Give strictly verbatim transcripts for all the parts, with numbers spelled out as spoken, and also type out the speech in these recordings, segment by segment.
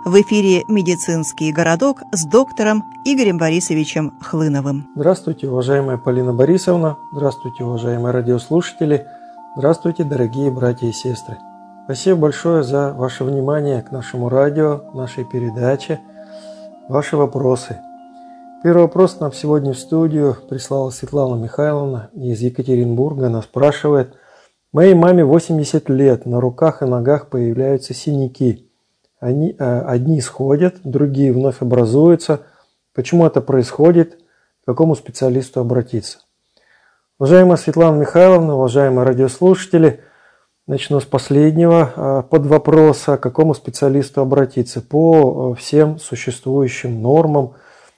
В эфире «Медицинский городок» с доктором Игорем Борисовичем Хлыновым. Здравствуйте, уважаемая Полина Борисовна. Здравствуйте, уважаемые радиослушатели. Здравствуйте, дорогие братья и сестры. Спасибо большое за ваше внимание к нашему радио, нашей передаче, ваши вопросы. Первый вопрос нам сегодня в студию прислала Светлана Михайловна из Екатеринбурга. Она спрашивает: моей маме восемьдесят лет, на руках и ногах появляются синяки. Они, одни сходят, другие вновь образуются. Почему это происходит? К какому специалисту обратиться? Уважаемая Светлана Михайловна, уважаемые радиослушатели, начну с последнего под вопроса, к какому специалисту обратиться. По всем существующим нормам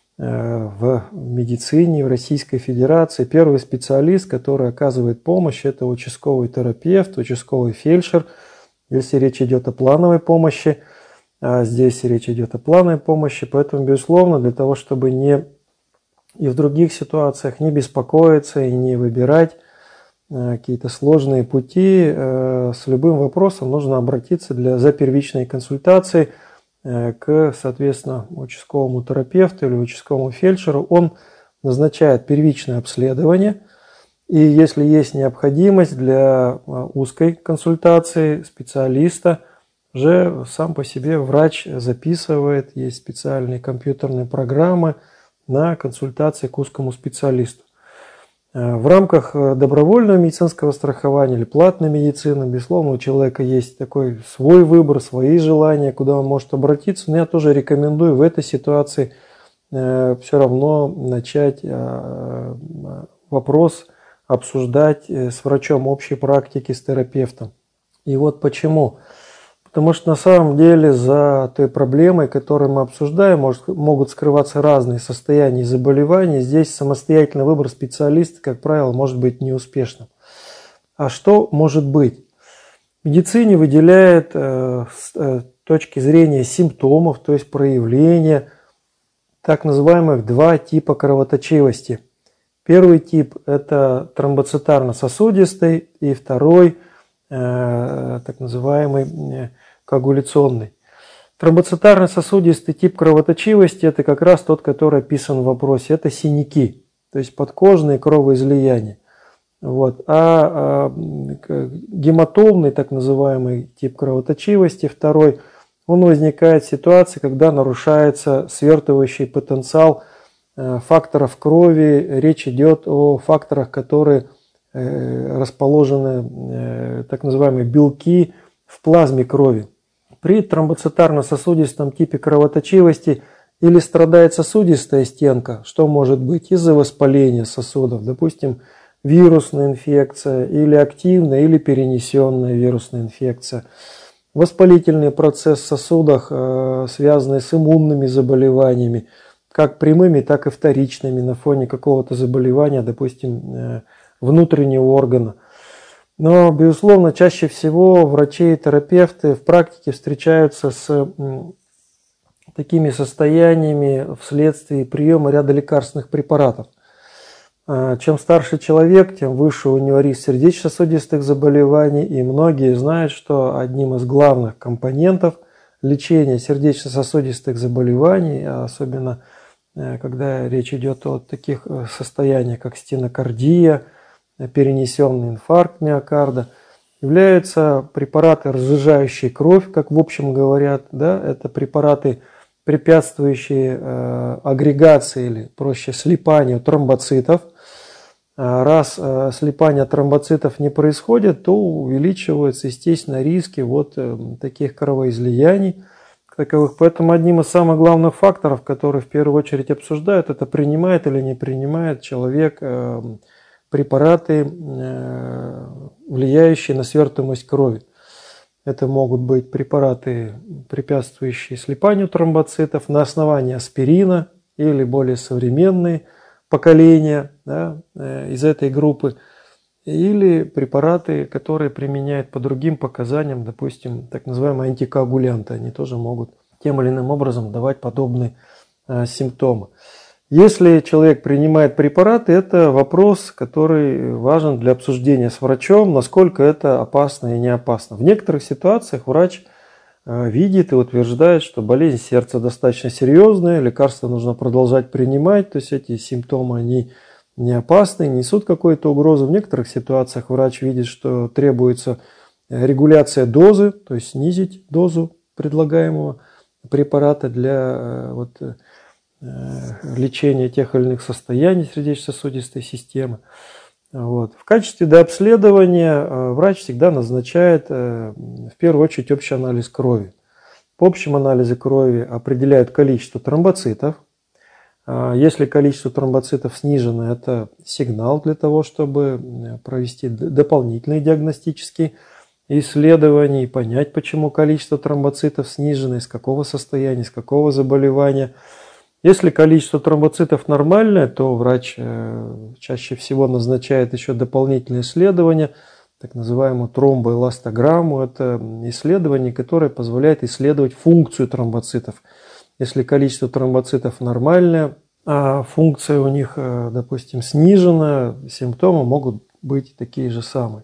в медицине, в Российской Федерации, первый специалист, который оказывает помощь, это участковый терапевт, участковый фельдшер, если речь идет о плановой помощи. А здесь речь идет о плановой помощи, поэтому, безусловно, для того, чтобы не и в других ситуациях не беспокоиться и не выбирать какие-то сложные пути, с любым вопросом нужно обратиться для, за первичной консультацией к, соответственно, участковому терапевту или участковому фельдшеру. Он назначает первичное обследование, и если есть необходимость для узкой консультации специалиста, уже сам по себе врач записывает, есть специальные компьютерные программы на консультации к узкому специалисту. В рамках добровольного медицинского страхования или платной медицины, безусловно, у человека есть такой свой выбор, свои желания, куда он может обратиться. Но я тоже рекомендую в этой ситуации все равно начать вопрос обсуждать с врачом общей практики, с терапевтом. И вот почему. Потому что на самом деле за той проблемой, которую мы обсуждаем, может, могут скрываться разные состояния и заболевания. Здесь самостоятельный выбор специалиста, как правило, может быть неуспешным. А что может быть? В медицине выделяет э, с э, точки зрения симптомов, то есть проявления так называемых два типа кровоточивости. Первый тип – это тромбоцитарно-сосудистый, и второй – так называемый коагуляционный. Тромбоцитарно-сосудистый тип кровоточивости – это как раз тот, который описан в вопросе. Это синяки, то есть подкожные кровоизлияния. Вот. А, а гематомный, так называемый тип кровоточивости, второй, он возникает в ситуации, когда нарушается свертывающий потенциал факторов крови. Речь идет о факторах, которые расположены так называемые белки в плазме крови. При тромбоцитарно-сосудистом типе кровоточивости или страдает сосудистая стенка, что может быть из-за воспаления сосудов, допустим, вирусная инфекция, или активная, или перенесенная вирусная инфекция. Воспалительный процесс в сосудах, связанный с иммунными заболеваниями, как прямыми, так и вторичными на фоне какого-то заболевания, допустим, внутреннего органа. Но, безусловно, чаще всего врачи и терапевты в практике встречаются с такими состояниями вследствие приема ряда лекарственных препаратов. Чем старше человек, тем выше у него риск сердечно-сосудистых заболеваний, и многие знают, что одним из главных компонентов лечения сердечно-сосудистых заболеваний, особенно когда речь идет о таких состояниях, как стенокардия, перенесенный инфаркт миокарда, являются препараты, разжижающие кровь, как в общем говорят, да, это препараты, препятствующие э, агрегации или, проще, слипанию тромбоцитов. Раз э, слипание тромбоцитов не происходит, то увеличиваются, естественно, риски вот э, таких кровоизлияний таковых. Поэтому одним из самых главных факторов, которые в первую очередь обсуждают, это принимает или не принимает человек э, препараты, влияющие на свертываемость крови. Это могут быть препараты, препятствующие слипанию тромбоцитов на основании аспирина или более современные поколения, да, из этой группы, или препараты, которые применяют по другим показаниям, допустим, так называемые антикоагулянты. Они тоже могут тем или иным образом давать подобные а, симптомы. Если человек принимает препараты, это вопрос, который важен для обсуждения с врачом, насколько это опасно и не опасно. В некоторых ситуациях врач видит и утверждает, что болезнь сердца достаточно серьезная, лекарства нужно продолжать принимать, то есть эти симптомы, они не опасны, несут какую-то угрозу. В некоторых ситуациях врач видит, что требуется регуляция дозы, то есть снизить дозу предлагаемого препарата для вот, лечения тех или иных состояний сердечно-сосудистой системы. Вот. В качестве дообследования врач всегда назначает в первую очередь общий анализ крови. В общем анализе крови определяют количество тромбоцитов. Если количество тромбоцитов снижено, это сигнал для того, чтобы провести дополнительные диагностические исследования и понять, почему количество тромбоцитов снижено, из какого состояния, из какого заболевания. Если количество тромбоцитов нормальное, то врач чаще всего назначает еще дополнительные исследования, так называемую тромбоэластограмму. Это исследование, которое позволяет исследовать функцию тромбоцитов. Если количество тромбоцитов нормальное, а функция у них, допустим, снижена, симптомы могут быть такие же самые.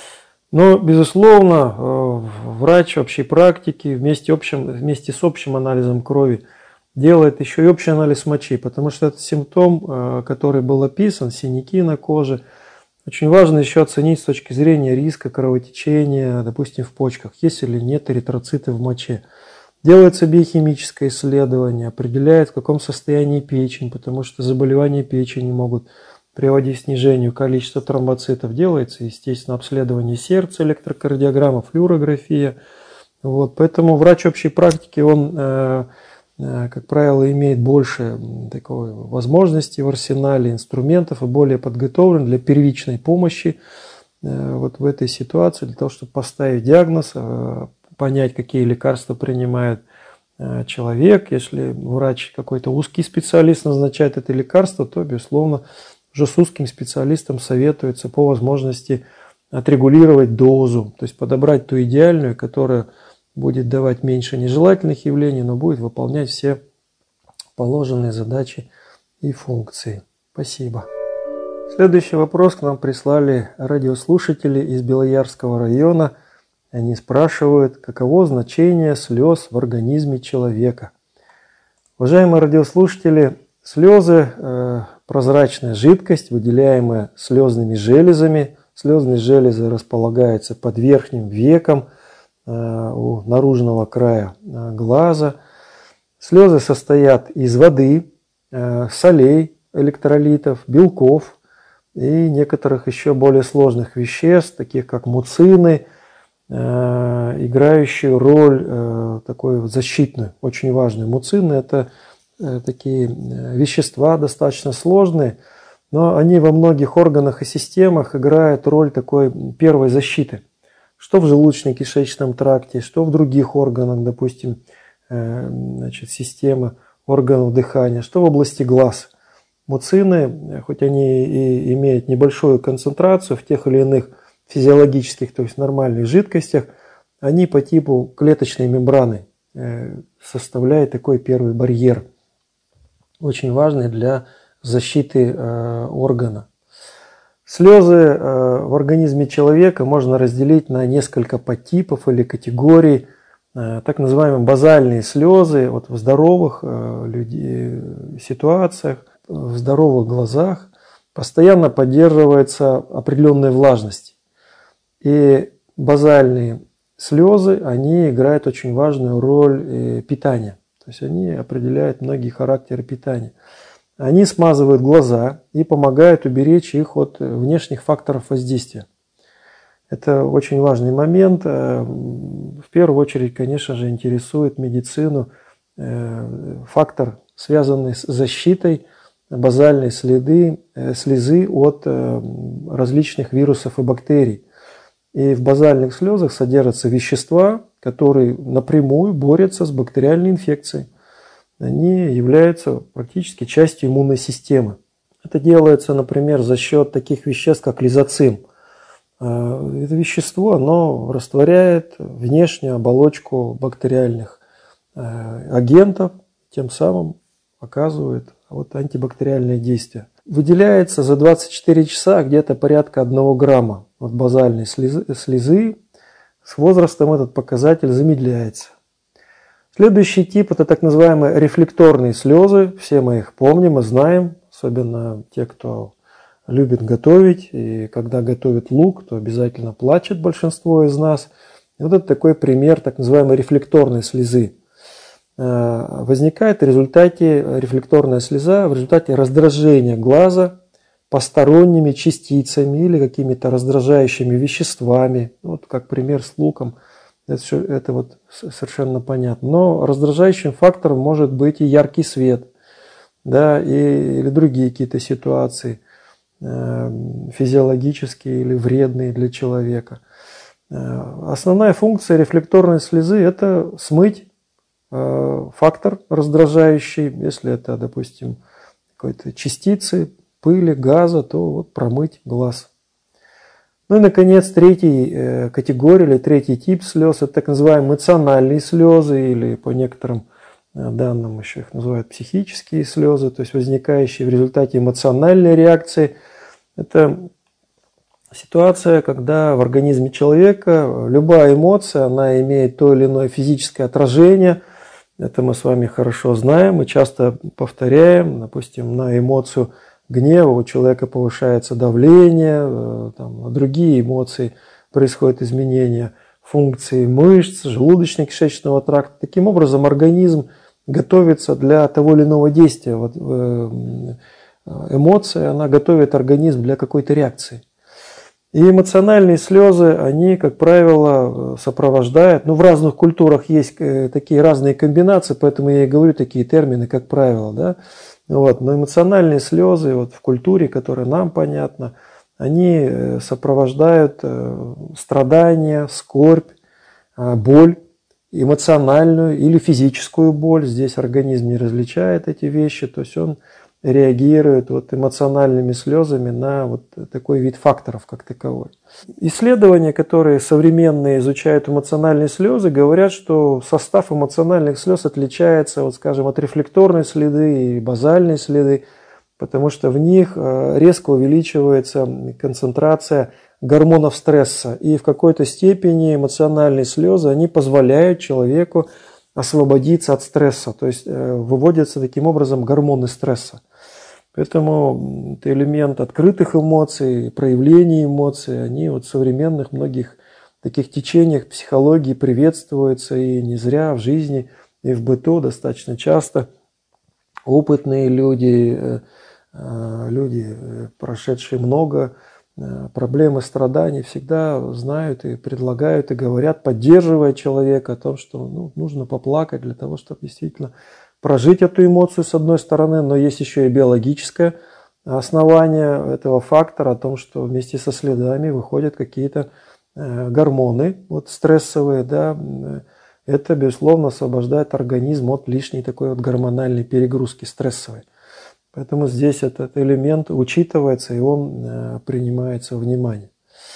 Но, безусловно, врач общей практики вместе, общим, вместе с общим анализом крови делает еще и общий анализ мочи, потому что этот симптом, который был описан, синяки на коже, очень важно еще оценить с точки зрения риска кровотечения, допустим, в почках, есть или нет эритроциты в моче. Делается биохимическое исследование, определяет, в каком состоянии печень, потому что заболевания печени могут приводить к снижению количества тромбоцитов. Делается, естественно, обследование сердца, электрокардиограмма, флюорография. Вот, поэтому врач общей практики, он как правило, имеет больше такой возможностей в арсенале инструментов и более подготовлен для первичной помощи вот в этой ситуации, для того, чтобы поставить диагноз, понять, какие лекарства принимает человек. Если врач какой-то узкий специалист назначает это лекарство, то, безусловно, уже с узким специалистом советуется по возможности отрегулировать дозу, то есть подобрать ту идеальную, которая будет давать меньше нежелательных явлений, но будет выполнять все положенные задачи и функции. Спасибо. Следующий вопрос к нам прислали радиослушатели из Белоярского района. Они спрашивают, каково значение слез в организме человека. Уважаемые радиослушатели, слезы э, – прозрачная жидкость, выделяемая слезными железами. Слезные железы располагаются под верхним веком у наружного края глаза. Слезы состоят из воды, солей, электролитов, белков и некоторых еще более сложных веществ, таких как муцины, играющие роль такой защитную, очень важную. Муцины – это такие вещества достаточно сложные, но они во многих органах и системах играют роль такой первой защиты. Что в желудочно-кишечном тракте, что в других органах, допустим, значит, системы органов дыхания, что в области глаз. Муцины, хоть они и имеют небольшую концентрацию в тех или иных физиологических, то есть нормальных жидкостях, они по типу клеточной мембраны составляют такой первый барьер, очень важный для защиты органа. Слезы в организме человека можно разделить на несколько подтипов или категорий. Так называемые базальные слезы вот в здоровых людей, ситуациях, в здоровых глазах постоянно поддерживается определенная влажность. И базальные слезы, они играют очень важную роль питания. То есть они определяют многие характеры питания. Они смазывают глаза и помогают уберечь их от внешних факторов воздействия. Это очень важный момент. В первую очередь, конечно же, интересует медицину фактор, связанный с защитой базальной следы, слезы от различных вирусов и бактерий. И в базальных слезах содержатся вещества, которые напрямую борются с бактериальной инфекцией. Они являются практически частью иммунной системы. Это делается, например, за счет таких веществ, как лизоцим. Это вещество, оно растворяет внешнюю оболочку бактериальных агентов, тем самым оказывает вот антибактериальное действие. Выделяется за двадцать четыре часа где-то порядка одного грамма от базальной слезы. С возрастом этот показатель замедляется. Следующий тип – это так называемые рефлекторные слезы. Все мы их помним и знаем, особенно те, кто любит готовить. И когда готовит лук, то обязательно плачет большинство из нас. И вот это такой пример так называемой рефлекторной слезы. Возникает в результате, рефлекторная слеза в результате раздражения глаза посторонними частицами или какими-то раздражающими веществами. Вот как пример с луком. Это, все, это вот совершенно понятно. Но раздражающим фактором может быть и яркий свет, да, и, или другие какие-то ситуации, э, физиологические или вредные для человека. Э, основная функция рефлекторной слезы – это смыть э, фактор раздражающий. Если это, допустим, какой-то частицы, пыли, газа, то вот промыть глаз. Ну и, наконец, третий категория или третий тип слез – это так называемые эмоциональные слезы, или по некоторым данным еще их называют психические слезы, то есть возникающие в результате эмоциональной реакции. Это ситуация, когда в организме человека любая эмоция, она имеет то или иное физическое отражение. Это мы с вами хорошо знаем, мы часто повторяем, допустим, на эмоцию гнева у человека повышается давление, там, на другие эмоции происходят изменения функции мышц, желудочно-кишечного тракта. Таким образом, организм готовится для того или иного действия. Вот, эмоция, она готовит организм для какой-то реакции. И эмоциональные слезы, они, как правило, сопровождают, ну, в разных культурах есть такие разные комбинации, поэтому я и говорю такие термины, как правило, да. Вот, но эмоциональные слезы вот, в культуре, которая нам понятна, они сопровождают страдания, скорбь, боль, эмоциональную или физическую боль. Здесь организм не различает эти вещи, то есть он реагирует вот эмоциональными слезами на вот такой вид факторов, как таковой. Исследования, которые современные изучают эмоциональные слезы, говорят, что состав эмоциональных слез отличается, вот, скажем, от рефлекторной следы и базальной следы, потому что в них резко увеличивается концентрация гормонов стресса, и в какой-то степени эмоциональные слезы, они позволяют человеку освободиться от стресса, то есть выводятся таким образом гормоны стресса. Поэтому это элемент открытых эмоций, проявлений эмоций, они вот в современных многих таких течениях психологии приветствуются, и не зря в жизни и в быту достаточно часто опытные люди, люди, прошедшие много проблем и страданий, всегда знают и предлагают, и говорят, поддерживая человека о том, что ну, нужно поплакать для того, чтобы действительно прожить эту эмоцию с одной стороны, но есть еще и биологическое основание этого фактора о том, что вместе со следами выходят какие-то гормоны вот, стрессовые, да, это, безусловно, освобождает организм от лишней такой вот гормональной перегрузки стрессовой. Поэтому здесь этот элемент учитывается и он принимается во внимание.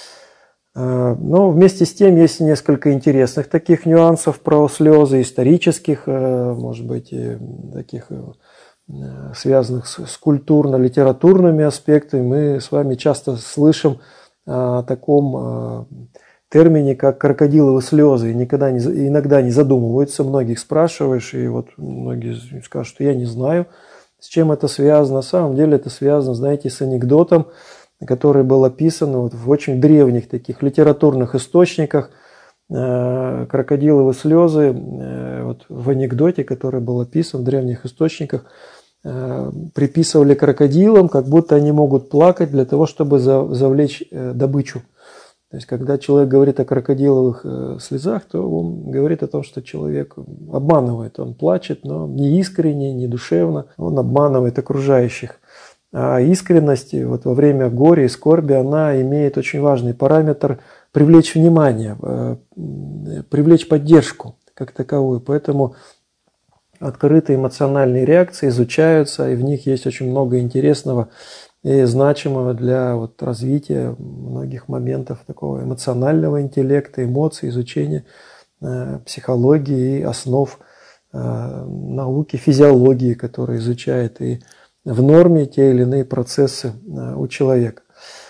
Но вместе с тем есть несколько интересных таких нюансов про слезы, исторических, может быть, и таких связанных с культурно-литературными аспектами. Мы с вами часто слышим о таком термине, как крокодиловые слезы, и никогда не, иногда не задумываются, многих спрашиваешь, и вот многие скажут, что я не знаю, с чем это связано. На самом деле это связано, знаете, с анекдотом, который был описан вот в очень древних таких литературных источниках. Крокодиловые слезы вот в анекдоте, который был описан в древних источниках, приписывали крокодилам, как будто они могут плакать для того, чтобы завлечь добычу. То есть, когда человек говорит о крокодиловых слезах, то он говорит о том, что человек обманывает, он плачет, но не искренне, не душевно, он обманывает окружающих. А искренность вот во время горя и скорби, она имеет очень важный параметр привлечь внимание, привлечь поддержку как таковую. Поэтому открытые эмоциональные реакции изучаются, и в них есть очень много интересного и значимого для вот развития многих моментов такого эмоционального интеллекта, эмоций, изучения э, психологии и основ э, науки, физиологии, которая изучает и в норме те или иные процессы э, у человека.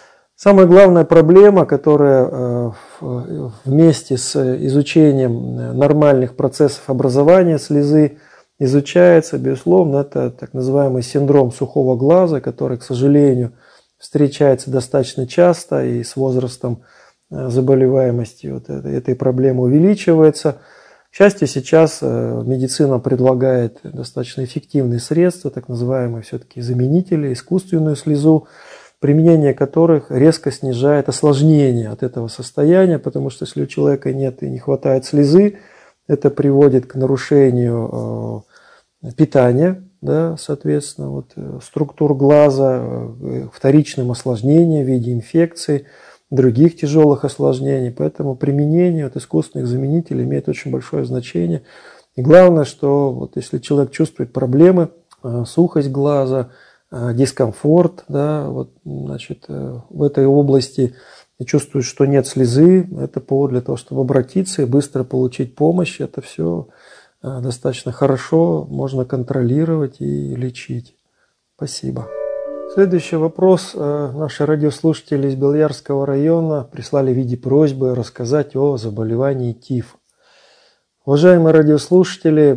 Самая главная проблема, которая вместе с изучением нормальных процессов образования слезы изучается, безусловно, это так называемый синдром сухого глаза, который, к сожалению, встречается достаточно часто, и с возрастом заболеваемости вот этой проблемы увеличивается. К счастью, сейчас медицина предлагает достаточно эффективные средства, так называемые все-таки заменители, искусственную слезу, применение которых резко снижает осложнение от этого состояния, потому что если у человека нет и не хватает слезы, это приводит к нарушению питания, да, соответственно, вот, структур глаза, вторичным осложнениям в виде инфекций, других тяжелых осложнений. Поэтому применение вот искусственных заменителей имеет очень большое значение. И главное, что вот если человек чувствует проблемы, сухость глаза, дискомфорт, да, вот, значит, в этой области и чувствует, что нет слезы, это повод для того, чтобы обратиться и быстро получить помощь. Это все достаточно хорошо можно контролировать и лечить. Спасибо. Следующий вопрос. Наши радиослушатели из Белоярского района прислали в виде просьбы рассказать о заболевании тиф. Уважаемые радиослушатели,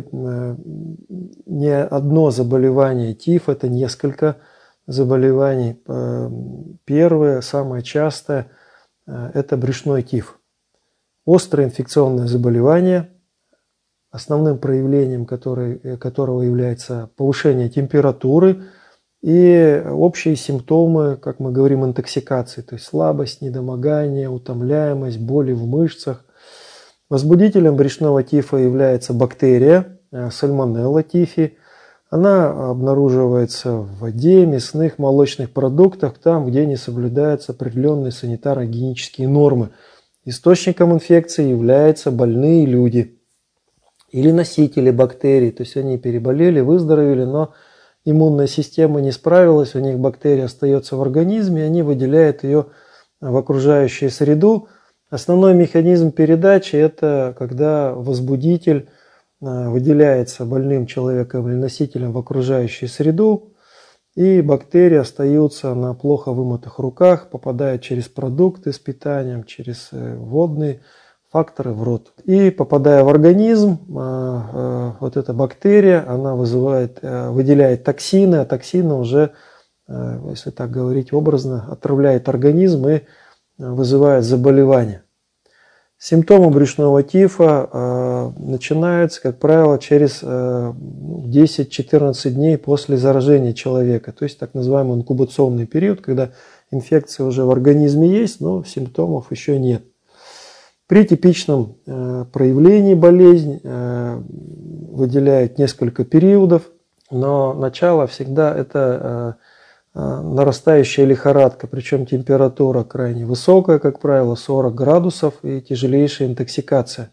не одно заболевание тиф, это несколько заболеваний. Первое, самое частое, это брюшной тиф. Острое инфекционное заболевание, основным проявлением которой, которого является повышение температуры и общие симптомы, как мы говорим, интоксикации, то есть слабость, недомогание, утомляемость, боли в мышцах. Возбудителем брюшного тифа является бактерия сальмонелла тифи. Она обнаруживается в воде, мясных, молочных продуктах, там, где не соблюдаются определенные санитаро-гигиенические нормы. Источником инфекции являются больные люди или носители бактерий, то есть они переболели, выздоровели, но иммунная система не справилась, у них бактерия остается в организме, они выделяют ее в окружающую среду. Основной механизм передачи – это когда возбудитель выделяется больным человеком или носителем в окружающую среду, и бактерии остаются на плохо вымытых руках, попадают через продукты с питанием, через водные факторы в рот. И попадая в организм, вот эта бактерия, она вызывает, выделяет токсины, а токсины уже, если так говорить образно, отравляет организм и вызывает заболевания. Симптомы брюшного тифа э, начинаются, как правило, через э, десять-четырнадцать дней после заражения человека, то есть так называемый инкубационный период, когда инфекция уже в организме есть, но симптомов еще нет. При типичном э, проявлении болезни э, выделяют несколько периодов, но начало всегда это э, нарастающая лихорадка, причем температура крайне высокая, как правило, сорок градусов, и тяжелейшая интоксикация.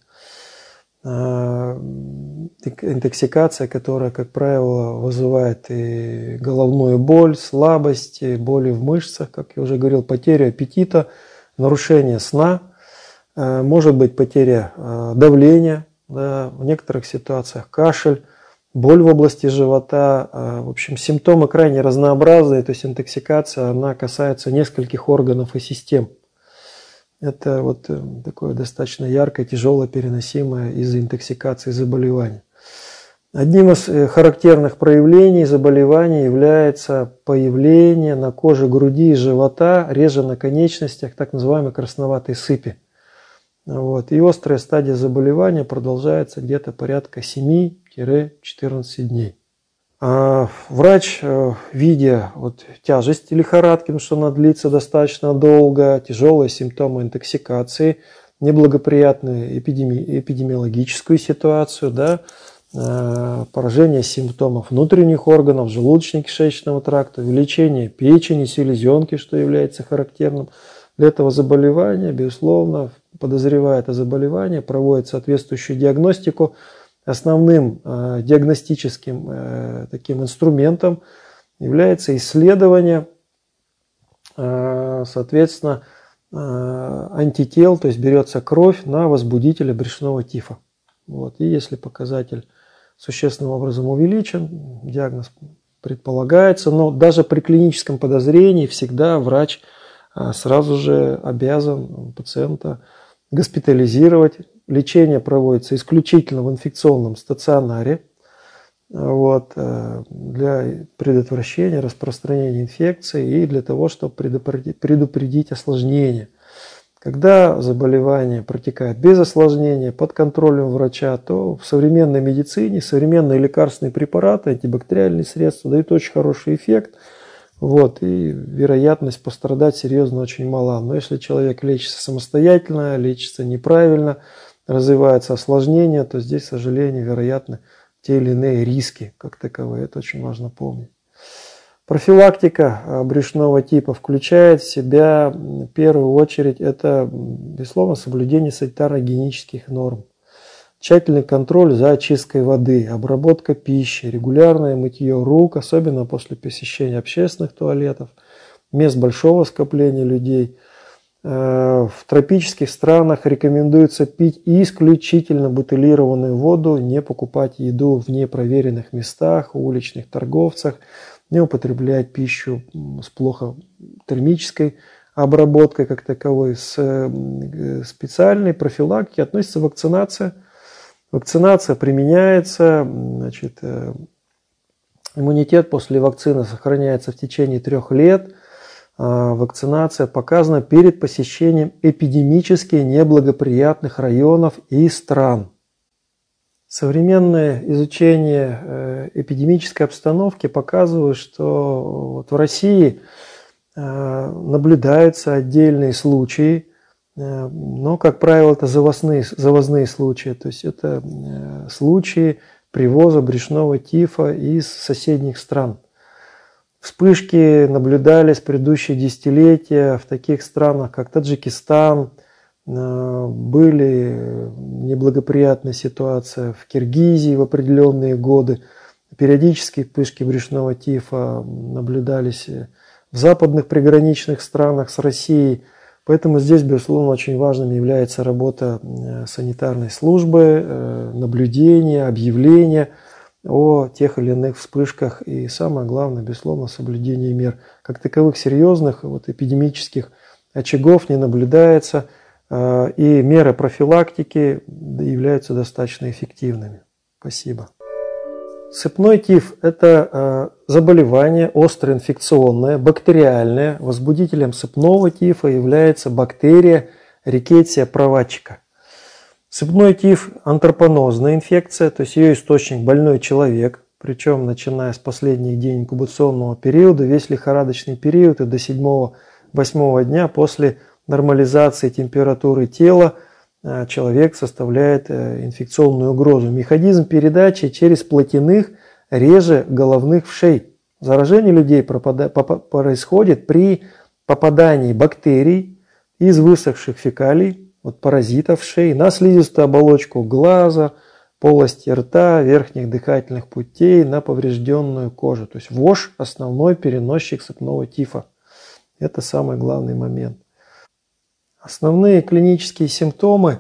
Интоксикация, которая, как правило, вызывает и головную боль, слабость, и боли в мышцах, как я уже говорил, потеря аппетита, нарушение сна, может быть потеря давления, да, в некоторых ситуациях кашель, боль в области живота. В общем, симптомы крайне разнообразные, то есть интоксикация, она касается нескольких органов и систем. Это вот такое достаточно яркое, тяжелое, переносимое из-за интоксикации заболевание. Одним из характерных проявлений заболевания является появление на коже груди и живота, реже на конечностях, так называемой красноватой сыпи. Вот. И острая стадия заболевания продолжается где-то порядка семь-четырнадцать дней. А врач, видя вот тяжесть лихорадки, потому что она длится достаточно долго, тяжелые симптомы интоксикации, неблагоприятную эпидеми- эпидемиологическую ситуацию, да, поражение симптомов внутренних органов, желудочно-кишечного тракта, увеличение печени, селезенки, что является характерным для этого заболевания, безусловно, подозревая это заболевание, проводит соответствующую диагностику. Основным э, диагностическим э, таким инструментом является исследование, э, соответственно, э, антител, то есть берется кровь на возбудителя брюшного тифа. Вот. И если показатель существенным образом увеличен, диагноз предполагается, но даже при клиническом подозрении всегда врач сразу же обязан пациента госпитализировать. Лечение проводится исключительно в инфекционном стационаре вот, для предотвращения распространения инфекции и для того, чтобы предупредить, предупредить осложнения. Когда заболевание протекает без осложнений, под контролем врача, то в современной медицине современные лекарственные препараты, антибактериальные средства дают очень хороший эффект. Вот, и вероятность пострадать серьезно очень мала. Но если человек лечится самостоятельно, лечится неправильно, развиваются осложнения, то здесь, к сожалению, вероятны те или иные риски как таковые. Это очень важно помнить. Профилактика брюшного типа включает в себя, в первую очередь, это, безусловно, соблюдение санитарно-гигиенических норм, тщательный контроль за очисткой воды, обработка пищи, регулярное мытье рук, особенно после посещения общественных туалетов, мест большого скопления людей. В тропических странах рекомендуется пить исключительно бутилированную воду, не покупать еду в непроверенных местах, у уличных торговцах, не употреблять пищу с плохо термической обработкой как таковой. С специальной профилактики относится вакцинация. Вакцинация применяется, значит, иммунитет после вакцины сохраняется в течение трех лет. Вакцинация показана перед посещением эпидемически неблагоприятных районов и стран. Современное изучение эпидемической обстановки показывает, что вот в России наблюдаются отдельные случаи, но, как правило, это завозные, завозные случаи, то есть это случаи привоза брюшного тифа из соседних стран. Вспышки наблюдались в предыдущие десятилетия в таких странах, как Таджикистан, были неблагоприятные ситуации в Киргизии в определенные годы. Периодически вспышки брюшного тифа наблюдались в западных приграничных странах с Россией. Поэтому здесь, безусловно, очень важным является работа санитарной службы, наблюдение, объявление о тех или иных вспышках. И самое главное, безусловно, соблюдение мер. Как таковых серьезных вот, эпидемических очагов не наблюдается. И меры профилактики являются достаточно эффективными. Спасибо. Сыпной тиф – это заболевание остроинфекционное, бактериальное. Возбудителем сыпного тифа является бактерия Рикетсия правачика. Сыпной тиф – антропонозная инфекция, то есть ее источник – больной человек. Причем, начиная с последних дней инкубационного периода, весь лихорадочный период и до седьмого-восьмого дня после нормализации температуры тела человек составляет инфекционную угрозу. Механизм передачи через плотяных, реже головных вшей. Заражение людей происходит при попадании бактерий из высохших фекалий, вот паразитов вшей, на слизистую оболочку глаза, полости рта, верхних дыхательных путей, на поврежденную кожу. То есть вошь – основной переносчик сыпного тифа. Это самый главный момент. Основные клинические симптомы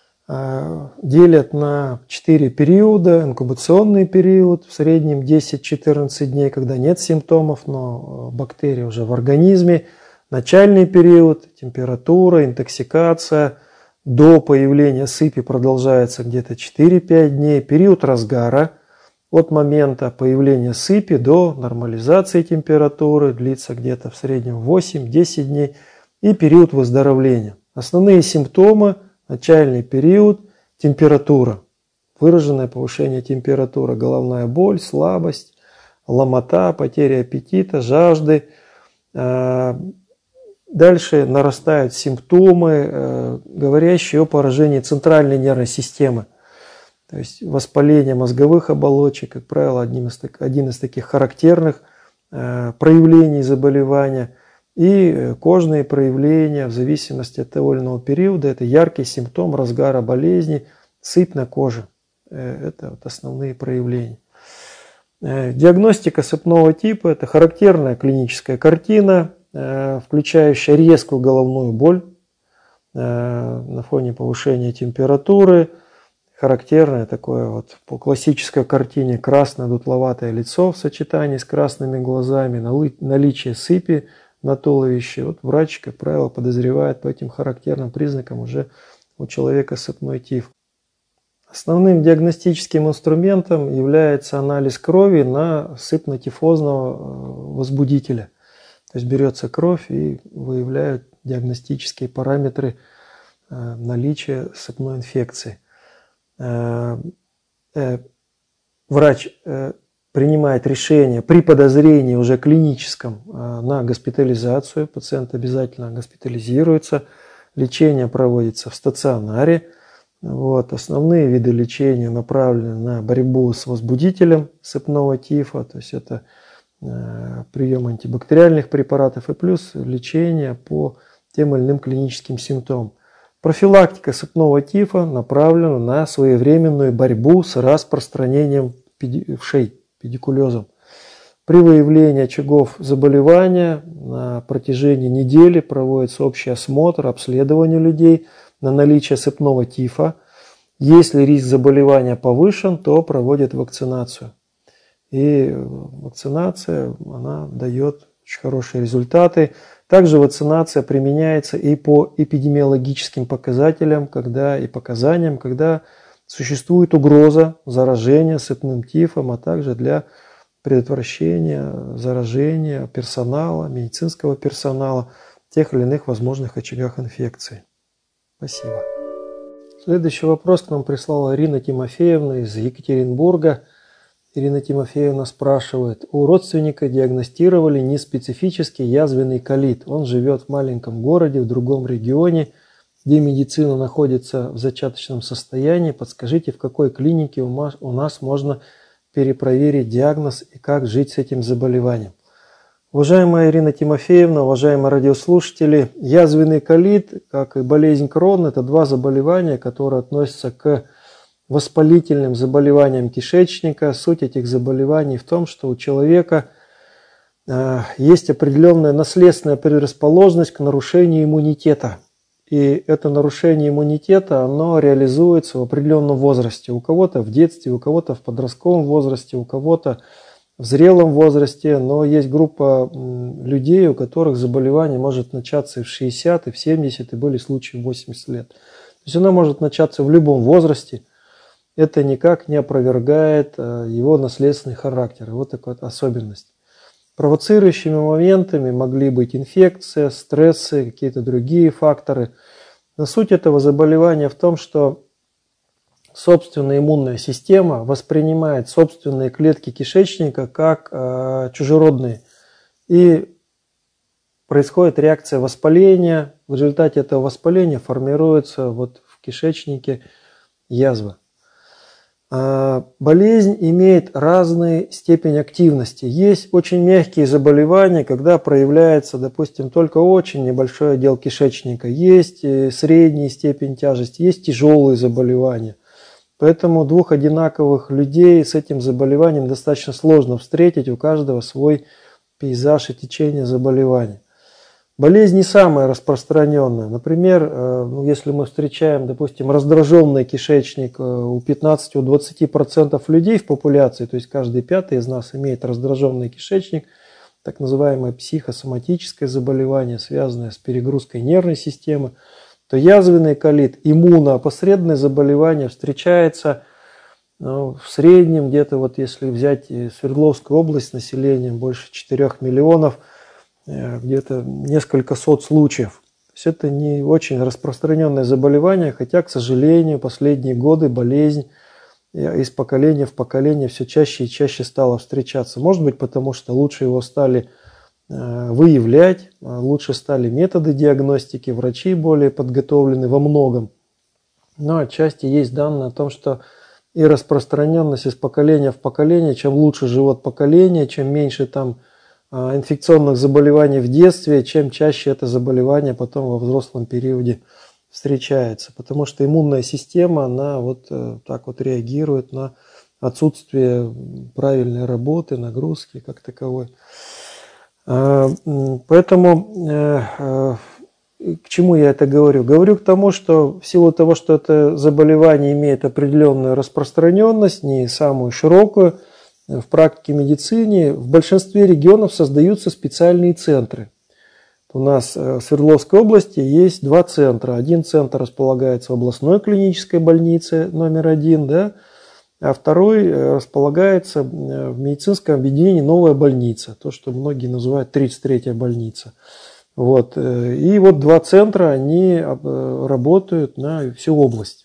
э, делят на четыре периода. Инкубационный период, в среднем десять-четырнадцать дней, когда нет симптомов, но бактерии уже в организме. Начальный период, температура, интоксикация. До появления сыпи продолжается где-то четыре-пять дней. Период разгара от момента появления сыпи до нормализации температуры длится где-то в среднем восемь-десять дней. И период выздоровления. Основные симптомы, начальный период, температура, выраженное повышение температуры, головная боль, слабость, ломота, потеря аппетита, жажды. Дальше нарастают симптомы, говорящие о поражении центральной нервной системы. То есть воспаление мозговых оболочек, как правило, один из, один из таких характерных проявлений заболевания. И кожные проявления в зависимости от того или иного периода – это яркий симптом разгара болезни, сыпь на коже. Это вот основные проявления. Диагностика сыпного типа – это характерная клиническая картина, включающая резкую головную боль на фоне повышения температуры. Характерное такое вот по классической картине красное дутловатое лицо в сочетании с красными глазами, наличие сыпи на туловище. Вот врач, как правило, подозревает по этим характерным признакам уже у человека сыпной тиф. Основным диагностическим инструментом является анализ крови на сыпно-тифозного возбудителя. То есть берется кровь и выявляют диагностические параметры наличия сыпной инфекции. Врач принимает решение при подозрении уже клиническом на госпитализацию. Пациент обязательно госпитализируется. Лечение проводится в стационаре. Вот. Основные виды лечения направлены на борьбу с возбудителем сыпного тифа. То есть это прием антибактериальных препаратов и плюс лечение по тем или иным клиническим симптомам. Профилактика сыпного тифа направлена на своевременную борьбу с распространением вшей, педикулезом. При выявлении очагов заболевания на протяжении недели проводится общий осмотр, обследование людей на наличие сыпного тифа. Если риск заболевания повышен, то проводят вакцинацию. И вакцинация, она дает очень хорошие результаты. Также вакцинация применяется и по эпидемиологическим показателям, когда и показаниям, когда существует угроза заражения сыпным тифом, а также для предотвращения заражения персонала, медицинского персонала в тех или иных возможных очагах инфекции. Спасибо. Следующий вопрос к нам прислала Ирина Тимофеевна из Екатеринбурга. Ирина Тимофеевна спрашивает: у родственника диагностировали неспецифический язвенный колит. Он живет в маленьком городе, в другом регионе, где медицина находится в зачаточном состоянии. Подскажите, в какой клинике у нас можно перепроверить диагноз и как жить с этим заболеванием? Уважаемая Ирина Тимофеевна, уважаемые радиослушатели, язвенный колит, как и болезнь Крона, это два заболевания, которые относятся к воспалительным заболеваниям кишечника. Суть этих заболеваний в том, что у человека э, есть определенная наследственная предрасположенность к нарушению иммунитета. И это нарушение иммунитета, оно реализуется в определенном возрасте. У кого-то в детстве, у кого-то в подростковом возрасте, у кого-то в зрелом возрасте. Но есть группа людей, у которых заболевание может начаться и в шестьдесят, и в семьдесят, и были случаи в восемьдесят лет. То есть оно может начаться в любом возрасте. Это никак не опровергает его наследственный характер. Вот такая вот особенность. Провоцирующими моментами могли быть инфекция, стрессы, какие-то другие факторы. Но суть этого заболевания в том, что собственная иммунная система воспринимает собственные клетки кишечника как э, чужеродные. И происходит реакция воспаления. В результате этого воспаления формируется вот в кишечнике язва. Болезнь имеет разную степень активности. Есть очень мягкие заболевания, когда проявляется, допустим, только очень небольшой отдел кишечника. Есть средняя степень тяжести, есть тяжелые заболевания. Поэтому двух одинаковых людей с этим заболеванием достаточно сложно встретить. У каждого свой пейзаж и течение заболевания. Болезнь не самая распространенная. Например, ну, если мы встречаем, допустим, раздраженный кишечник у пятнадцати-двадцати процентов людей в популяции, то есть каждый пятый из нас имеет раздраженный кишечник, так называемое психосоматическое заболевание, связанное с перегрузкой нервной системы, то язвенный колит, иммуноопосредованное заболевание встречается ну, в среднем где-то, вот если взять Свердловскую область с населением больше четырёх миллионов, где-то несколько сот случаев. То есть это не очень распространенное заболевание, хотя, к сожалению, последние годы болезнь из поколения в поколение все чаще и чаще стала встречаться. Может быть, потому что лучше его стали выявлять, лучше стали методы диагностики, врачи более подготовлены во многом. Но отчасти есть данные о том, что и распространенность из поколения в поколение, чем лучше живет поколение, чем меньше там инфекционных заболеваний в детстве, чем чаще это заболевание потом во взрослом периоде встречается. Потому что иммунная система, она вот так вот реагирует на отсутствие правильной работы, нагрузки как таковой. Поэтому к чему я это говорю? Говорю к тому, что в силу того, что это заболевание имеет определенную распространенность, не самую широкую, в практике медицины в большинстве регионов создаются специальные центры. У нас в Свердловской области есть два центра. Один центр располагается в областной клинической больнице номер один, да, а второй располагается в медицинском объединении «Новая больница», то, что многие называют тридцать третья больница. Вот. И вот два центра, они работают на всю область.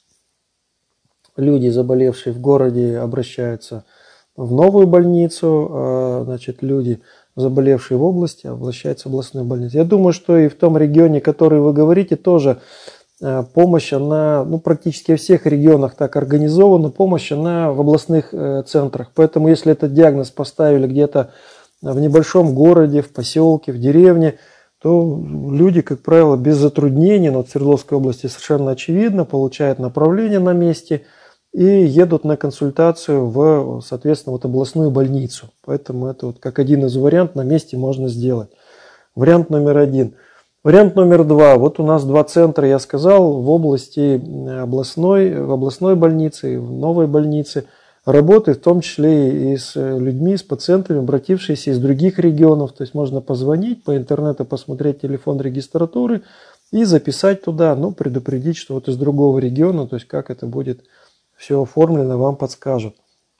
Люди, заболевшие в городе, обращаются в новую больницу, а, значит, люди, заболевшие в области, обращаются в областную больницу. Я думаю, что и в том регионе, который вы говорите, тоже помощь, она, ну, практически во всех регионах так организована, помощь, она в областных центрах. Поэтому, если этот диагноз поставили где-то в небольшом городе, в поселке, в деревне, то люди, как правило, без затруднений, но в Свердловской области совершенно очевидно, получают направление на месте и едут на консультацию в, соответственно, вот областную больницу. Поэтому это вот как один из вариантов на месте можно сделать. Вариант номер один. Вариант номер два. Вот у нас два центра, я сказал, в области областной, в областной больнице, в новой больнице. Работает в том числе и с людьми, с пациентами, обратившиеся из других регионов. То есть можно позвонить по интернету, посмотреть телефон регистратуры и записать туда, ну, предупредить, что вот из другого региона, то есть как это будет все оформлено, вам подскажут.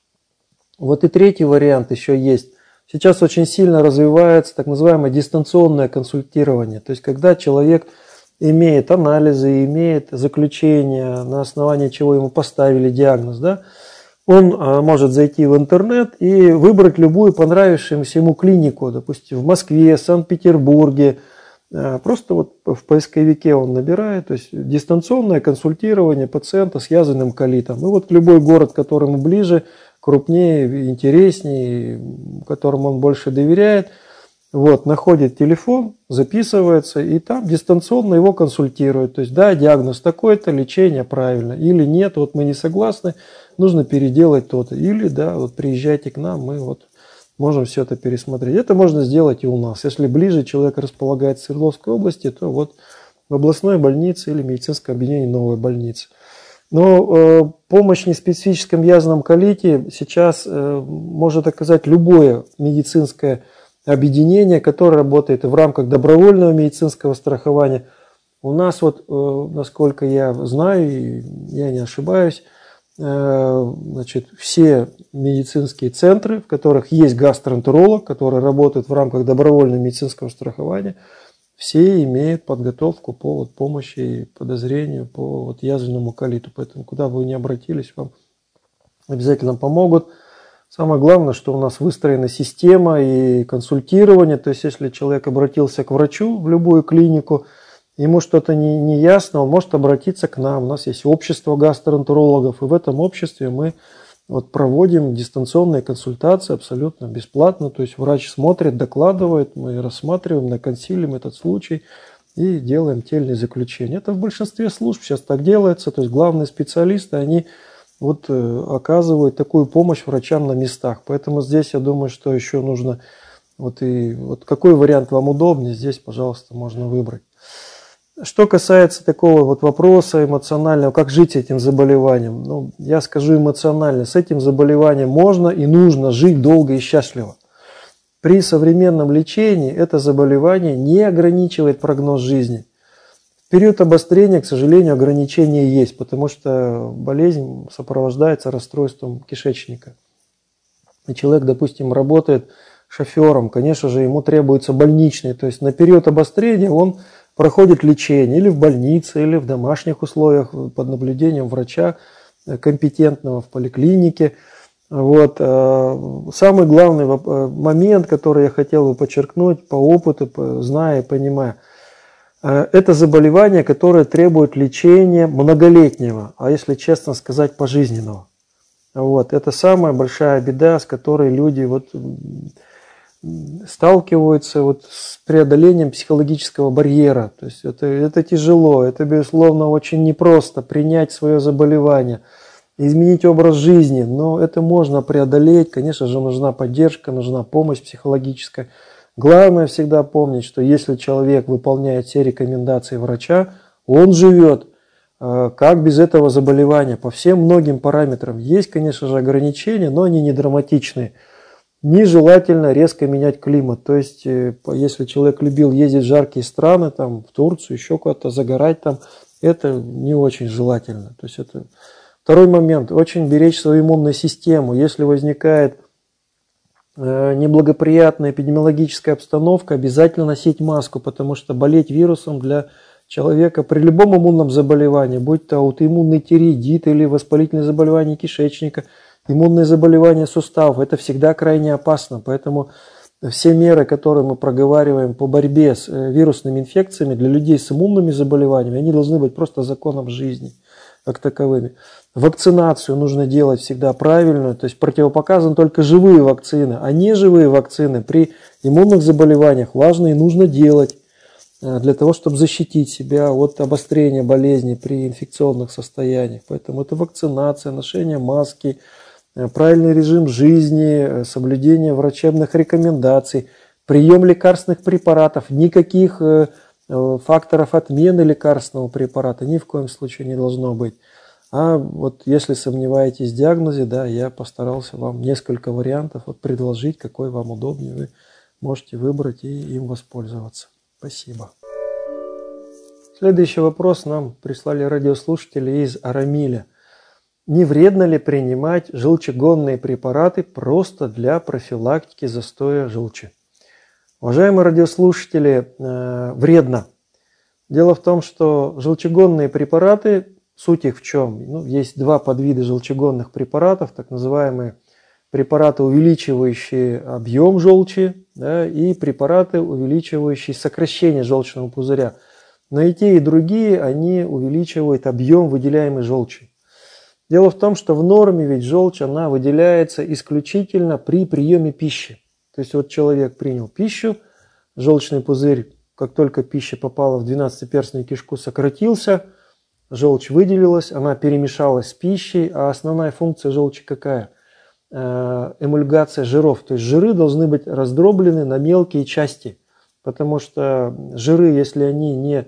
Вот и третий вариант еще есть. Сейчас очень сильно развивается так называемое дистанционное консультирование. То есть когда человек имеет анализы, имеет заключение, на основании чего ему поставили диагноз, да, он а, может зайти в интернет и выбрать любую понравившуюся ему клинику, допустим, в Москве, Санкт-Петербурге. А, просто вот в поисковике он набирает, то есть дистанционное консультирование пациента с язвенным колитом. И вот любой город, которому ближе, крупнее, интереснее, которому он больше доверяет, вот, находит телефон, записывается, и там дистанционно его консультируют. То есть, да, диагноз такой-то, лечение правильно, или нет, вот мы не согласны, нужно переделать то-то, или, да, вот приезжайте к нам, мы вот можем все это пересмотреть. Это можно сделать и у нас. Если ближе человек располагает в Свердловской области, то вот в областной больнице или медицинском объединении «Новая больница». Но э, помощь в неспецифическом язвенном колите сейчас э, может оказать любое медицинское объединение, которое работает в рамках добровольного медицинского страхования. У нас вот, э, насколько я знаю, и я не ошибаюсь, э, значит, все медицинские центры, в которых есть гастроэнтеролог, который работает в рамках добровольного медицинского страхования, все имеют подготовку по вот помощи и подозрению по вот язвенному колиту. Поэтому куда бы вы ни обратились, вам обязательно помогут. Самое главное, что у нас выстроена система и консультирование. То есть, если человек обратился к врачу в любую клинику, ему что-то не, не ясно, он может обратиться к нам. У нас есть общество гастроэнтерологов, и в этом обществе мы вот проводим дистанционные консультации абсолютно бесплатно. То есть врач смотрит, докладывает, мы рассматриваем на консилиуме этот случай и делаем те или иные заключения. Это в большинстве служб сейчас так делается. То есть главные специалисты, они вот э, оказывают такую помощь врачам на местах. Поэтому здесь я думаю, что еще нужно, вот и вот какой вариант вам удобнее, здесь, пожалуйста, можно выбрать. Что касается такого вот вопроса эмоционального, как жить с этим заболеванием, ну, я скажу эмоционально, с этим заболеванием можно и нужно жить долго и счастливо. При современном лечении это заболевание не ограничивает прогноз жизни. В период обострения, к сожалению, ограничения есть, потому что болезнь сопровождается расстройством кишечника. И человек, допустим, работает шофером, конечно же, ему требуется больничный, то есть на период обострения он проходит лечение или в больнице, или в домашних условиях под наблюдением врача компетентного в поликлинике. Вот. Самый главный момент, который я хотел бы подчеркнуть по опыту, зная и понимая, это заболевание, которое требует лечения многолетнего, а если честно сказать, пожизненного. Вот. Это самая большая беда, с которой люди вот сталкиваются вот с преодолением психологического барьера. То есть это, это тяжело, это, безусловно, очень непросто принять свое заболевание, изменить образ жизни, но это можно преодолеть. Конечно же, нужна поддержка, нужна помощь психологическая. Главное всегда помнить, что если человек выполняет все рекомендации врача, он живет. Как без этого заболевания? По всем многим параметрам. Есть, конечно же, ограничения, но они не драматичные. Нежелательно резко менять климат. То есть, если человек любил ездить в жаркие страны, там, в Турцию, еще куда-то загорать там, это не очень желательно. То есть, это второй момент. Очень беречь свою иммунную систему. Если возникает неблагоприятная эпидемиологическая обстановка, обязательно носить маску, потому что болеть вирусом для человека при любом иммунном заболевании, будь то аутоиммунный тиреидит или воспалительное заболевание кишечника, иммунные заболевания суставов, это всегда крайне опасно. Поэтому все меры, которые мы проговариваем по борьбе с вирусными инфекциями для людей с иммунными заболеваниями, они должны быть просто законом жизни как таковыми. Вакцинацию нужно делать всегда правильную, то есть противопоказаны только живые вакцины, а неживые вакцины при иммунных заболеваниях важно и нужно делать для того, чтобы защитить себя от обострения болезней при инфекционных состояниях. Поэтому это вакцинация, ношение маски, правильный режим жизни, соблюдение врачебных рекомендаций, прием лекарственных препаратов, никаких факторов отмены лекарственного препарата ни в коем случае не должно быть. А вот если сомневаетесь в диагнозе, да, я постарался вам несколько вариантов вот предложить, какой вам удобнее, вы можете выбрать и им воспользоваться. Спасибо. Следующий вопрос нам прислали радиослушатели из Арамиля. Не вредно ли принимать желчегонные препараты просто для профилактики застоя желчи? Уважаемые радиослушатели, э, вредно. Дело в том, что желчегонные препараты, суть их в чем? Ну, есть два подвида желчегонных препаратов, так называемые препараты, увеличивающие объем желчи, да, и препараты, увеличивающие сокращение желчного пузыря. Но и те, и другие, они увеличивают объем выделяемой желчи. Дело в том, что в норме ведь желчь, она выделяется исключительно при приеме пищи. То есть вот человек принял пищу, желчный пузырь, как только пища попала в двенадцатиперстную кишку, сократился, желчь выделилась, она перемешалась с пищей, а основная функция желчи какая? Эмульгация жиров. То есть жиры должны быть раздроблены на мелкие части, потому что жиры, если они не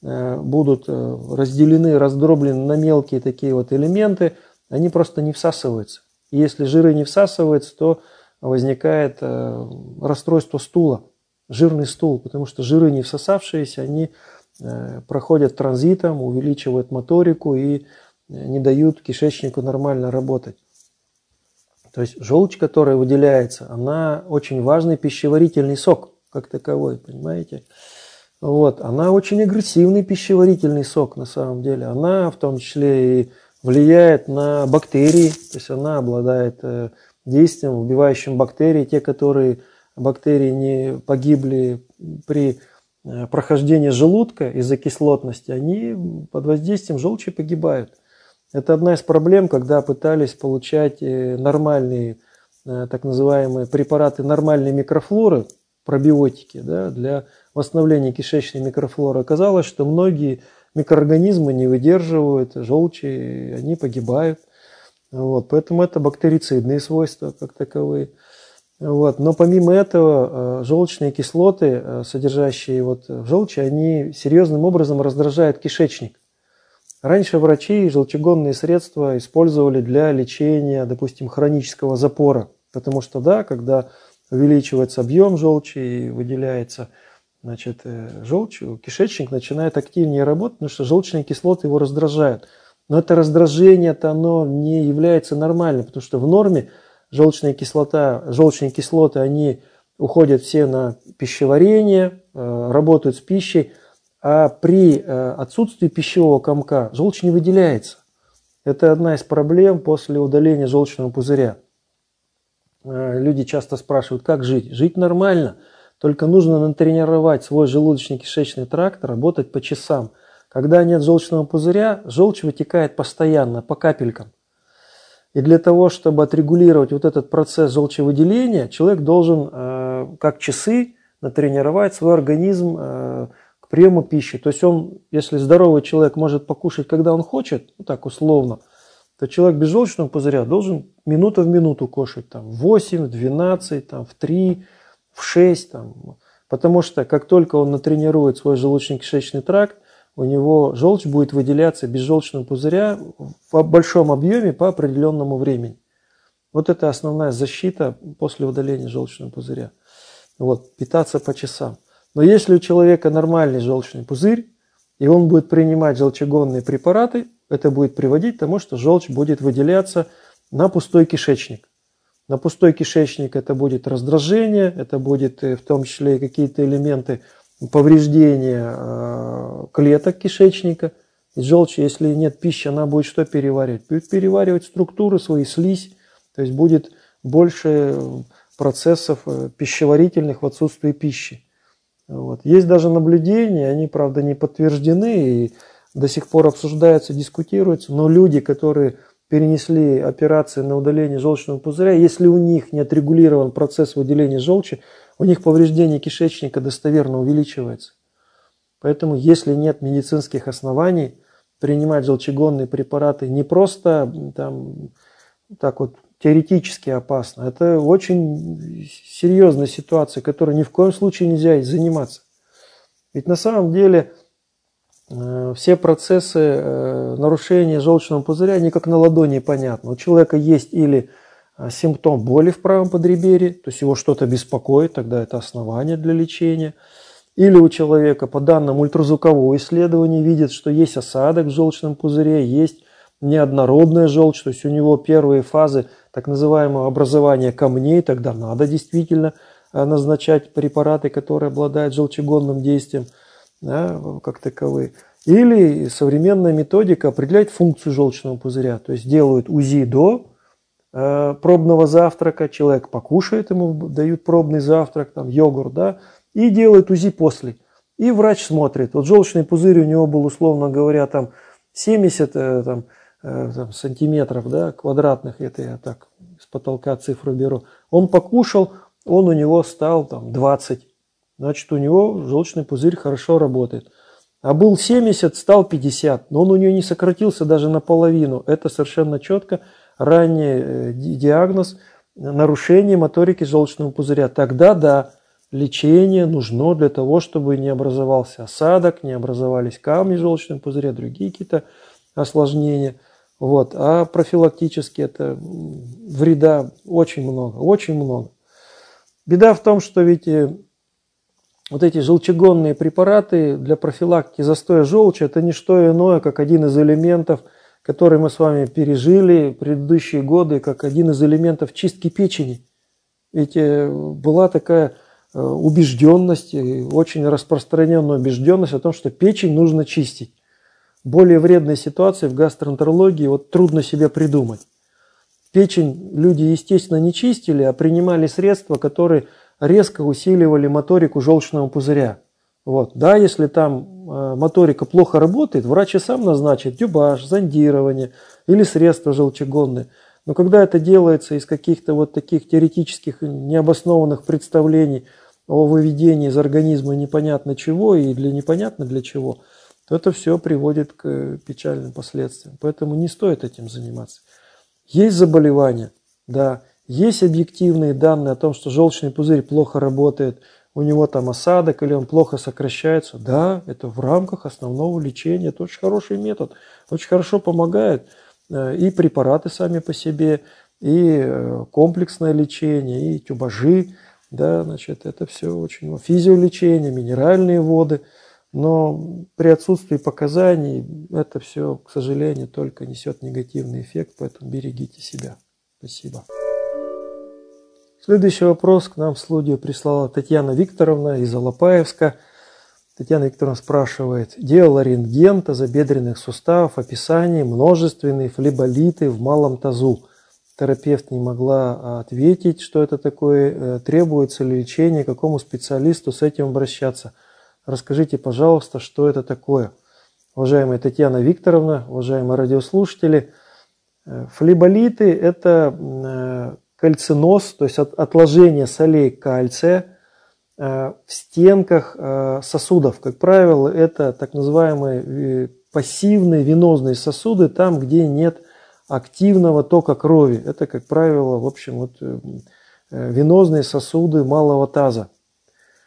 будут разделены, раздроблены на мелкие такие вот элементы, они просто не всасываются. И если жиры не всасываются, то возникает расстройство стула, жирный стул, потому что жиры не всосавшиеся, они проходят транзитом, увеличивают моторику и не дают кишечнику нормально работать. То есть желчь, которая выделяется, она очень важный пищеварительный сок, как таковой, понимаете? Вот, она очень агрессивный пищеварительный сок на самом деле. Она в том числе и влияет на бактерии, то есть она обладает действием, убивающим бактерии, те, которые бактерии не погибли при прохождении желудка из-за кислотности, они под воздействием желчи погибают. Это одна из проблем, когда пытались получать нормальные, так называемые препараты нормальной микрофлоры, пробиотики, да, для восстановления кишечной микрофлоры. Оказалось, что многие микроорганизмы не выдерживают желчи, они погибают. Вот, поэтому это бактерицидные свойства как таковые. Вот. Но помимо этого, желчные кислоты, содержащие вот в желчи, они серьезным образом раздражают кишечник. Раньше врачи желчегонные средства использовали для лечения, допустим, хронического запора. Потому что, да, когда увеличивается объем желчи и выделяется, значит, желчь, кишечник начинает активнее работать, потому что желчные кислоты его раздражают. Но это раздражение-то оно не является нормальным, потому что в норме желчная кислота, желчные кислоты, они уходят все на пищеварение, работают с пищей, а при отсутствии пищевого комка желчь не выделяется. Это одна из проблем после удаления желчного пузыря. Люди часто спрашивают, как жить? Жить нормально, только нужно натренировать свой желудочно-кишечный тракт, работать по часам. Когда нет желчного пузыря, желчь вытекает постоянно, по капелькам. И для того, чтобы отрегулировать вот этот процесс желчевыделения, человек должен, как часы, натренировать свой организм к приему пищи. То есть он, если здоровый человек может покушать, когда он хочет, ну так условно, то человек без желчного пузыря должен минута в минуту кушать, там, в восемь, в двенадцать, там, в три, в шесть. Там. Потому что как только он натренирует свой желудочно-кишечный тракт, у него желчь будет выделяться без желчного пузыря в большом объеме по определенному времени. Вот это основная защита после удаления желчного пузыря. Вот, питаться по часам. Но если у человека нормальный желчный пузырь, и он будет принимать желчегонные препараты, это будет приводить к тому, что желчь будет выделяться на пустой кишечник. На пустой кишечник это будет раздражение, это будет в том числе и какие-то элементы повреждения клеток кишечника. И желчь, если нет пищи, она будет что переваривать? Будет переваривать структуры свои, слизь, то есть будет больше процессов пищеварительных в отсутствии пищи. Вот. Есть даже наблюдения, они, правда, не подтверждены и до сих пор обсуждаются, дискутируются, но люди, которые перенесли операции на удаление желчного пузыря, если у них не отрегулирован процесс выделения желчи, у них повреждение кишечника достоверно увеличивается. Поэтому, если нет медицинских оснований принимать желчегонные препараты, не просто там, так вот теоретически опасно, это очень серьезная ситуация, которой ни в коем случае нельзя заниматься. Ведь на самом деле э, все процессы э, нарушения желчного пузыря, они как на ладони понятны. У человека есть или э, симптом боли в правом подреберье, то есть его что-то беспокоит, тогда это основание для лечения. Или у человека по данным ультразвукового исследования видят, что есть осадок в желчном пузыре, есть неоднородная желчь, то есть у него первые фазы так называемого образования камней, тогда надо действительно назначать препараты, которые обладают желчегонным действием, да, как таковые. Или современная методика определяет функцию желчного пузыря, то есть делают УЗИ до э, пробного завтрака, человек покушает, ему дают пробный завтрак, там йогурт, да, и делают УЗИ после. И врач смотрит, вот желчный пузырь у него был, условно говоря, там семьдесят э, там, э, там, сантиметров, да, квадратных, это я так с потолка цифру беру. Он покушал, он у него стал там двадцать. Значит, у него желчный пузырь хорошо работает. А был семьдесят, стал пятьдесят. Но он у него не сократился даже наполовину. Это совершенно четко ранний диагноз нарушения моторики желчного пузыря. Тогда да, лечение нужно для того, чтобы не образовался осадок, не образовались камни в желчном пузыре, другие какие-то осложнения. Вот. А профилактически это вреда очень много, очень много. Беда в том, что ведь вот эти желчегонные препараты для профилактики застоя желчи, это не что иное, как один из элементов, который мы с вами пережили в предыдущие годы, как один из элементов чистки печени. Ведь была такая убежденность, очень распространенная убежденность о том, что печень нужно чистить. Более вредной ситуации в гастроэнтерологии вот трудно себе придумать. Печень люди, естественно, не чистили, а принимали средства, которые резко усиливали моторику желчного пузыря. Вот. Да, если там э, моторика плохо работает, врач и сам назначит тюбаж, зондирование или средства желчегонные. Но когда это делается из каких-то вот таких теоретических необоснованных представлений о выведении из организма непонятно чего и для непонятно для чего, то это все приводит к печальным последствиям. Поэтому не стоит этим заниматься. Есть заболевания, да, есть объективные данные о том, что желчный пузырь плохо работает, у него там осадок или он плохо сокращается. Да, это в рамках основного лечения, это очень хороший метод, очень хорошо помогает. И препараты сами по себе, и комплексное лечение, и тюбажи, да, значит, это все очень, физиолечение, минеральные воды. Но при отсутствии показаний это все, к сожалению, только несет негативный эффект, поэтому берегите себя. Спасибо. Следующий вопрос к нам в студию прислала Татьяна Викторовна из Алапаевска. Татьяна Викторовна спрашивает: делала рентген тазобедренных суставов, описание множественные флеболиты в малом тазу. Терапевт не могла ответить, что это такое, требуется ли лечение, к какому специалисту с этим обращаться. Расскажите, пожалуйста, что это такое. Уважаемая Татьяна Викторовна, уважаемые радиослушатели, флеболиты – это кальциноз, то есть отложение солей кальция в стенках сосудов. Как правило, это так называемые пассивные венозные сосуды, там, где нет активного тока крови. Это, как правило, в общем, вот, венозные сосуды малого таза.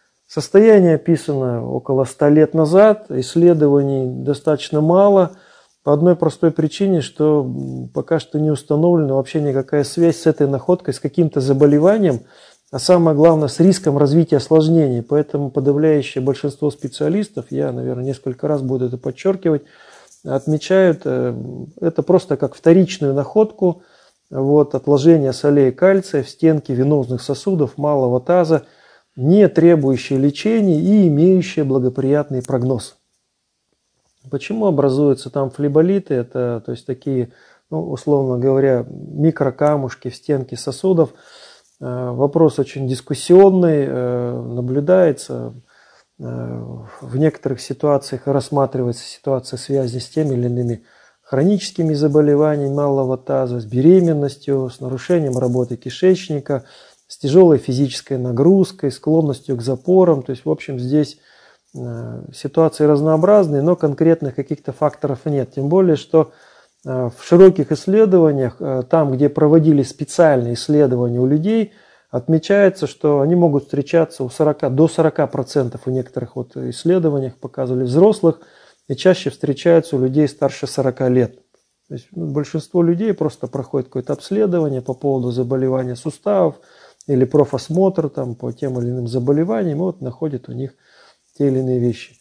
Состояние описано около ста лет назад, исследований достаточно мало, По одной простой причине, что пока что не установлена вообще никакая связь с этой находкой, с каким-то заболеванием, а самое главное, с риском развития осложнений. Поэтому подавляющее большинство специалистов, я, наверное, несколько раз буду это подчеркивать, отмечают это просто как вторичную находку, вот, отложение солей кальция в стенке венозных сосудов малого таза, не требующие лечения и имеющие благоприятный прогноз. Почему образуются там флеболиты? Это, то есть, такие, ну, условно говоря, микрокамушки в стенке сосудов. Вопрос очень дискуссионный, наблюдается. В некоторых ситуациях рассматривается ситуация связи с теми или иными хроническими заболеваниями малого таза, с беременностью, с нарушением работы кишечника, с тяжелой физической нагрузкой, склонностью к запорам. То есть, в общем, здесь ситуации разнообразные, но конкретных каких-то факторов нет. Тем более, что в широких исследованиях, там, где проводились специальные исследования у людей, отмечается, что они могут встречаться у сорока, до сорока процентов в некоторых вот исследованиях показывали взрослых, и чаще встречаются у людей старше сорока лет. То есть, ну, большинство людей просто проходит какое-то обследование по поводу заболевания суставов или профосмотр там, по тем или иным заболеваниям, и вот находят у них те или иные вещи.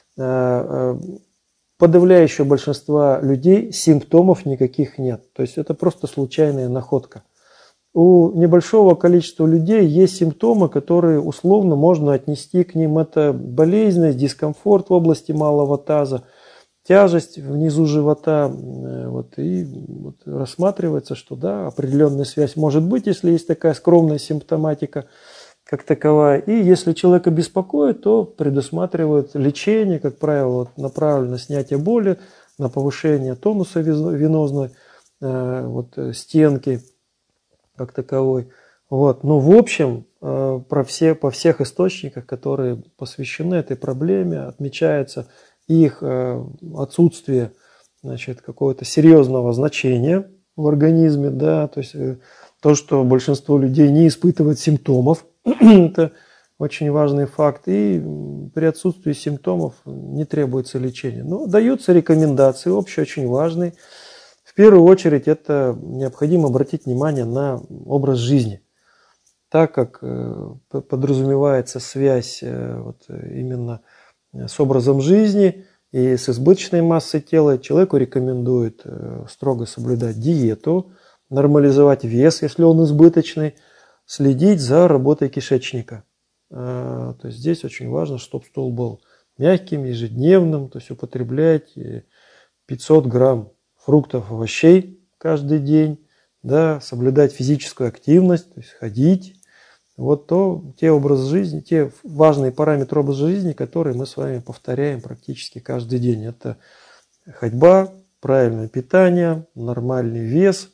Подавляющее большинство людей симптомов никаких нет. То есть это просто случайная находка. У небольшого количества людей есть симптомы, которые условно можно отнести к ним. Это болезненность, дискомфорт в области малого таза, тяжесть внизу живота. Вот, и вот рассматривается, что да, определенная связь может быть, если есть такая скромная симптоматика как таковая. И если человека беспокоит, то предусматривают лечение, как правило, вот, направлено на снятие боли, на повышение тонуса венозной э, вот, стенки как таковой. Вот. Но в общем, э, про все, по всех источниках, которые посвящены этой проблеме, отмечается их э, отсутствие, значит, какого-то серьезного значения в организме, да, то есть э, то, что большинство людей не испытывает симптомов, это очень важный факт. И при отсутствии симптомов не требуется лечение. Но даются рекомендации, общие, очень важные. В первую очередь это необходимо обратить внимание на образ жизни. Так как подразумевается связь вот именно с образом жизни и с избыточной массой тела, человеку рекомендуют строго соблюдать диету, нормализовать вес, если он избыточный, следить за работой кишечника. То есть здесь очень важно, чтобы стол был мягким, ежедневным, то есть употреблять пятьсот грамм фруктов, овощей каждый день, да, соблюдать физическую активность, то есть ходить. Вот то, те образы жизни, те важные параметры образа жизни, которые мы с вами повторяем практически каждый день. Это ходьба, правильное питание, нормальный вес.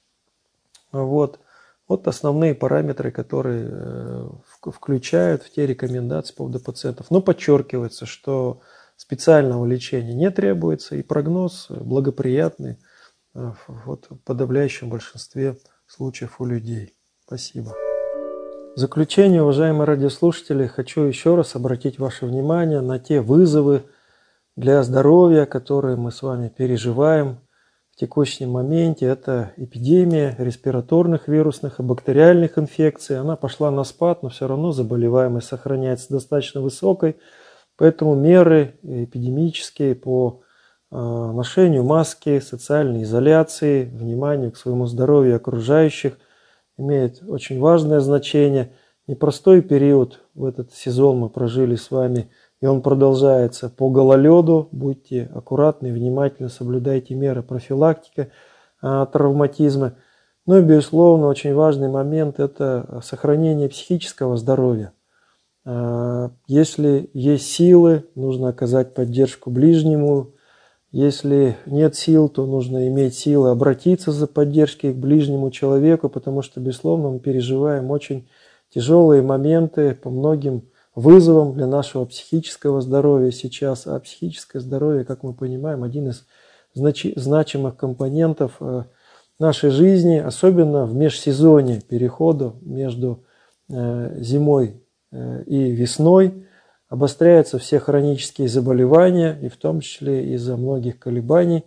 Вот. Вот основные параметры, которые включают в те рекомендации по поводу пациентов. Но подчеркивается, что специального лечения не требуется, и прогноз благоприятный вот, в подавляющем большинстве случаев у людей. Спасибо. В заключение, уважаемые радиослушатели, хочу еще раз обратить ваше внимание на те вызовы для здоровья, которые мы с вами переживаем в текущем моменте. Это эпидемия респираторных вирусных и бактериальных инфекций. Она пошла на спад, но все равно заболеваемость сохраняется достаточно высокой. Поэтому меры эпидемические по ношению маски, социальной изоляции, вниманию к своему здоровью окружающих имеют очень важное значение. Непростой период в этот сезон мы прожили с вами, и он продолжается по гололеду. Будьте аккуратны, внимательно соблюдайте меры профилактики а, травматизма. Ну и, безусловно, очень важный момент – это сохранение психического здоровья. А, если есть силы, нужно оказать поддержку ближнему. Если нет сил, то нужно иметь силы обратиться за поддержкой к ближнему человеку, потому что, безусловно, мы переживаем очень тяжелые моменты по многим вызовам для нашего психического здоровья сейчас. А психическое здоровье, как мы понимаем, один из значи- значимых компонентов нашей жизни, особенно в межсезонье перехода между зимой и весной. Обостряются все хронические заболевания, и в том числе из-за многих колебаний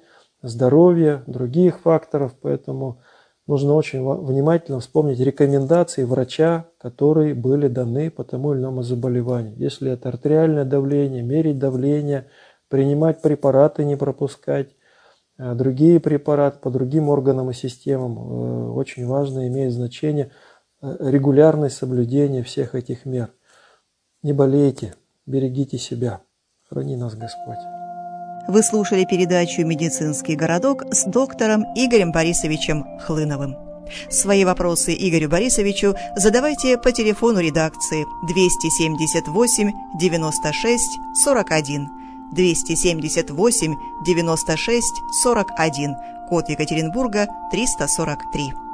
здоровья, других факторов, поэтому нужно очень внимательно вспомнить рекомендации врача, которые были даны по тому или иному заболеванию. Если это артериальное давление, мерить давление, принимать препараты, не пропускать, другие препараты по другим органам и системам. Очень важно, имеет значение регулярное соблюдение всех этих мер. Не болейте, берегите себя. Храни нас Господь. Вы слушали передачу «Медицинский городок» с доктором Игорем Борисовичем Хлыновым. Свои вопросы Игорю Борисовичу задавайте по телефону редакции двести семьдесят восемь девяносто шесть сорок один, двести семьдесят восемь девяносто шесть сорок один, код Екатеринбурга триста сорок три.